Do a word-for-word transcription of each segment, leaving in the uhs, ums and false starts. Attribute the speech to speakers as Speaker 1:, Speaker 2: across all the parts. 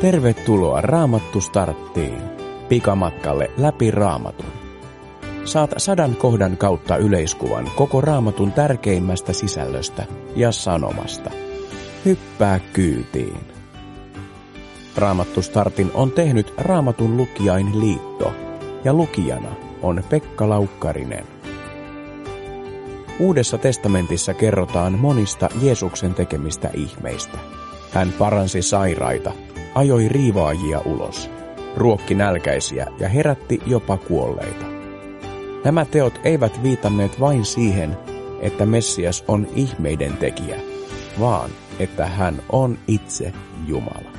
Speaker 1: Tervetuloa Raamattu Starttiin, pikamatkalle läpi Raamatun. Saat sadan kohdan kautta yleiskuvan koko Raamatun tärkeimmästä sisällöstä ja sanomasta. Hyppää kyytiin. Raamattu Startin on tehnyt Raamatun lukijain liitto ja lukijana on Pekka Laukkarinen. Uudessa testamentissa kerrotaan monista Jeesuksen tekemistä ihmeistä. Hän paransi sairaita, ajoi riivaajia ulos, ruokki nälkäisiä ja herätti jopa kuolleita. Nämä teot eivät viitanneet vain siihen, että Messias on ihmeiden tekijä, vaan että hän on itse Jumala.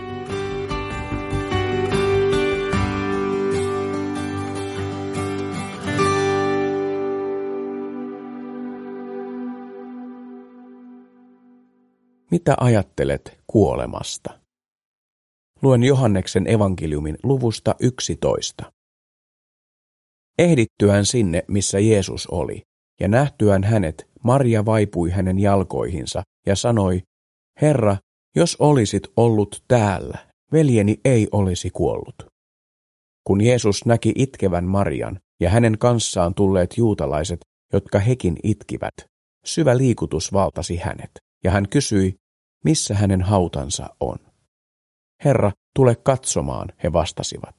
Speaker 1: Mitä ajattelet kuolemasta? Luen Johanneksen evankeliumin luvusta yksitoista. Ehdittyään sinne, missä Jeesus oli, ja nähtyään hänet, Maria vaipui hänen jalkoihinsa ja sanoi, Herra, jos olisit ollut täällä, veljeni ei olisi kuollut. Kun Jeesus näki itkevän Marian ja hänen kanssaan tulleet juutalaiset, jotka hekin itkivät, syvä liikutus valtasi hänet, ja hän kysyi, missä hänen hautansa on. Herra, tule katsomaan, he vastasivat.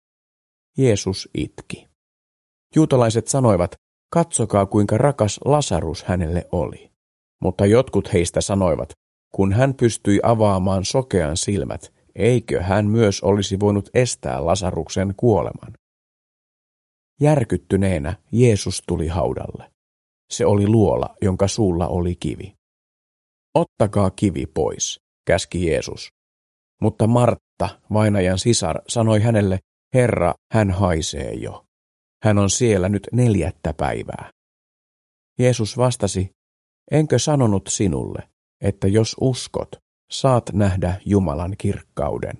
Speaker 1: Jeesus itki. Juutalaiset sanoivat, katsokaa kuinka rakas Lasarus hänelle oli. Mutta jotkut heistä sanoivat, kun hän pystyi avaamaan sokean silmät, eikö hän myös olisi voinut estää Lasaruksen kuoleman? Järkyttyneenä Jeesus tuli haudalle. Se oli luola, jonka suulla oli kivi. Ottakaa kivi pois, käski Jeesus. Mutta Martta, vainajan sisar, sanoi hänelle, Herra, hän haisee jo. Hän on siellä nyt neljättä päivää. Jeesus vastasi, enkö sanonut sinulle, että jos uskot, saat nähdä Jumalan kirkkauden.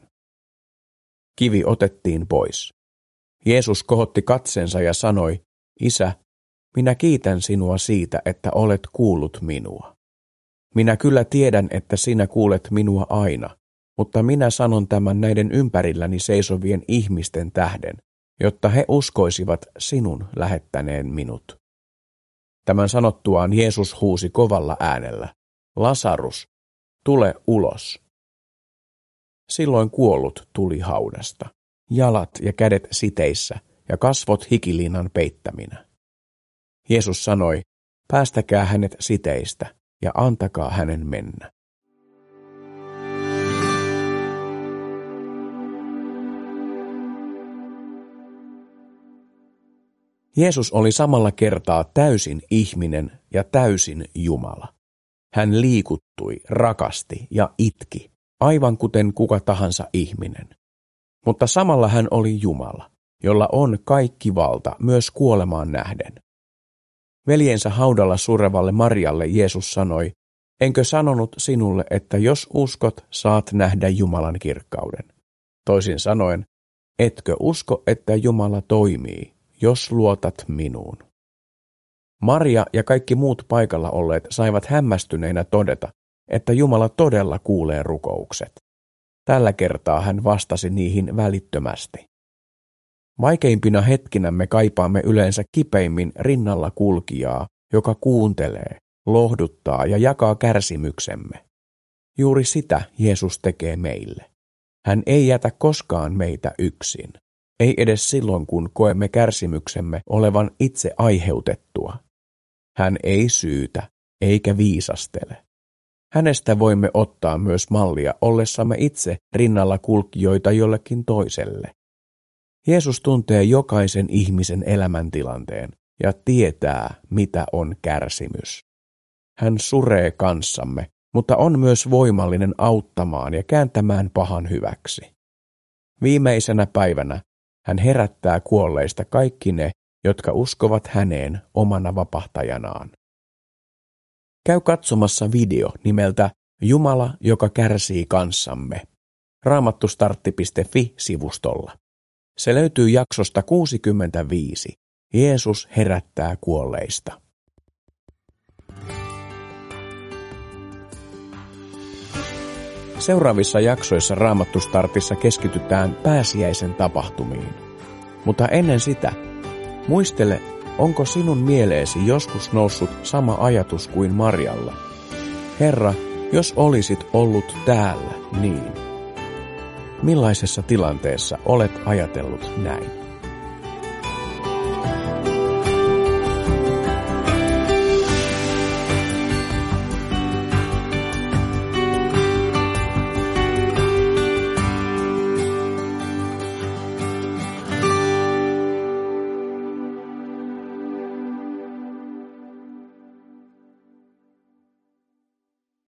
Speaker 1: Kivi otettiin pois. Jeesus kohotti katsensa ja sanoi, Isä, minä kiitän sinua siitä, että olet kuullut minua. Minä kyllä tiedän, että sinä kuulet minua aina, mutta minä sanon tämän näiden ympärilläni seisovien ihmisten tähden, jotta he uskoisivat sinun lähettäneen minut. Tämän sanottuaan Jeesus huusi kovalla äänellä, Lasarus, tule ulos. Silloin kuollut tuli haudasta, jalat ja kädet siteissä ja kasvot hikiliinan peittäminä. Jeesus sanoi, päästäkää hänet siteistä ja antakaa hänen mennä. Jeesus oli samalla kertaa täysin ihminen ja täysin Jumala. Hän liikuttui, rakasti ja itki, aivan kuten kuka tahansa ihminen. Mutta samalla hän oli Jumala, jolla on kaikki valta myös kuolemaan nähden. Veljensä haudalla surevalle Marialle Jeesus sanoi, enkö sanonut sinulle, että jos uskot, saat nähdä Jumalan kirkkauden. Toisin sanoen, etkö usko, että Jumala toimii, jos luotat minuun. Maria ja kaikki muut paikalla olleet saivat hämmästyneinä todeta, että Jumala todella kuulee rukoukset. Tällä kertaa hän vastasi niihin välittömästi. Vaikeimpina hetkinä me kaipaamme yleensä kipeimmin rinnalla kulkijaa, joka kuuntelee, lohduttaa ja jakaa kärsimyksemme. Juuri sitä Jeesus tekee meille. Hän ei jätä koskaan meitä yksin. Ei edes silloin, kun koemme kärsimyksemme olevan itse aiheutettua. Hän ei syytä, eikä viisastele. Hänestä voimme ottaa myös mallia ollessamme itse rinnalla kulkijoita jollekin toiselle. Jeesus tuntee jokaisen ihmisen elämäntilanteen ja tietää, mitä on kärsimys. Hän suree kanssamme, mutta on myös voimallinen auttamaan ja kääntämään pahan hyväksi. Viimeisenä päivänä hän herättää kuolleista kaikki ne, jotka uskovat häneen omana vapahtajanaan. Käy katsomassa video nimeltä Jumala, joka kärsii kanssamme. raamattustartti piste fi-sivustolla. Se löytyy jaksosta kuusikymmentäviisi. Jeesus herättää kuolleista. Seuraavissa jaksoissa Raamattustartissa keskitytään pääsiäisen tapahtumiin. Mutta ennen sitä, muistele, onko sinun mieleesi joskus noussut sama ajatus kuin Marjalla? Herra, jos olisit ollut täällä, niin. Millaisessa tilanteessa olet ajatellut näin?